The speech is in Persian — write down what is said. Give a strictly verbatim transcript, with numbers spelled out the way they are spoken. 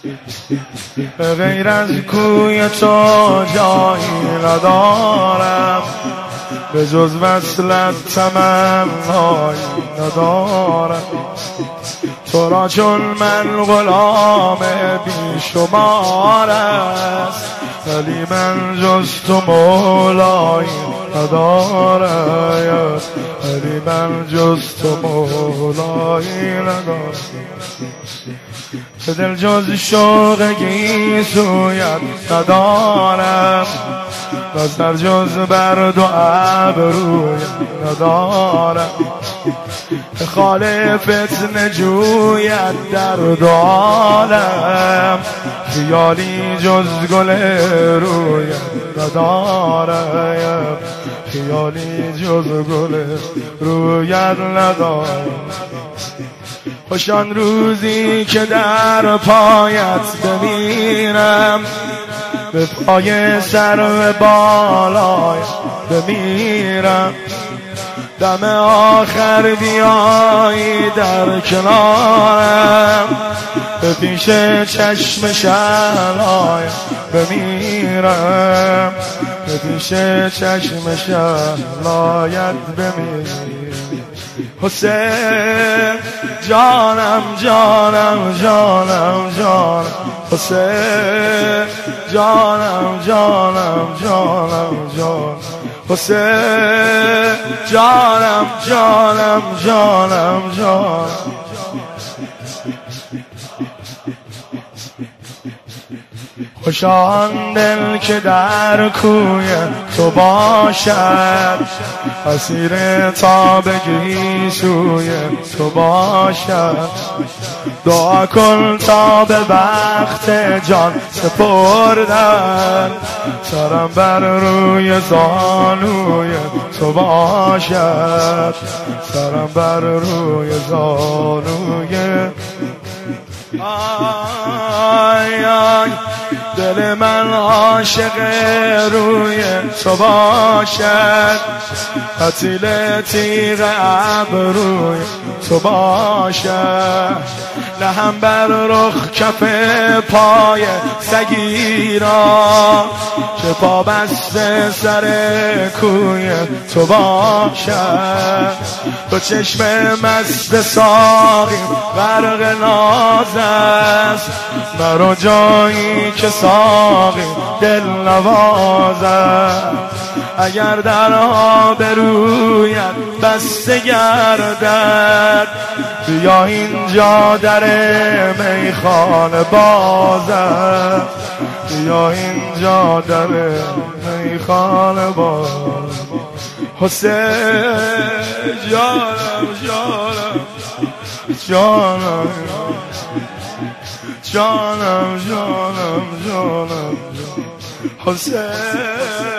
به غیر از کوی تو جایی ندارم، به جز وصلت تمنایی ندارم. تو را چون من غلام بیشمار است، ولی من جز تو مولایی ندارم، ولی من جز تو مولایی ندارم. به دل جز شوق گیسویت ندارم، نظر جز بر دو ابرویت ندارم. به خال فتنه جویت در دو عالم، خیالی جز گل رویت ندارم، خیالی جز گل رویت ندارم. خوش آن روزی که در پایت بمیرم، به پای سرو بالایت بمیرم. دم آخر بیایی در کنارم، به پیش چشم شعلایت بمیرم، به پیش چشم شعلایت بمیرم. حسین جانم جانم جانم جانم، حسین جانم جانم جانم جانم، حسین جانم جانم جانم جانم. خوش آن دل که در کوی تو باشد، اسیر تاب گیسوی تو باشد. دعا کن تا به وقت جان سپردن، سرم بر روی زانوی تو باشد، سرم بر روی زانوی. آی آی دل من عاشق روی تو باشد، قتیل تیغ ابروی تو باشد. نهم بر رخ کف پای سگی را، که پا بسته سر کوی تو باشد. تو چشم مست ساقی غرق ناز است، مرا جایی که ساقی دل نواز است. اگر در آبرویت بسته گردد، بیا اینجا در میخانه باز است، بیا اینجا در میخانه باز. حسین جانم جانم جانم جانم جانم جانم، حسین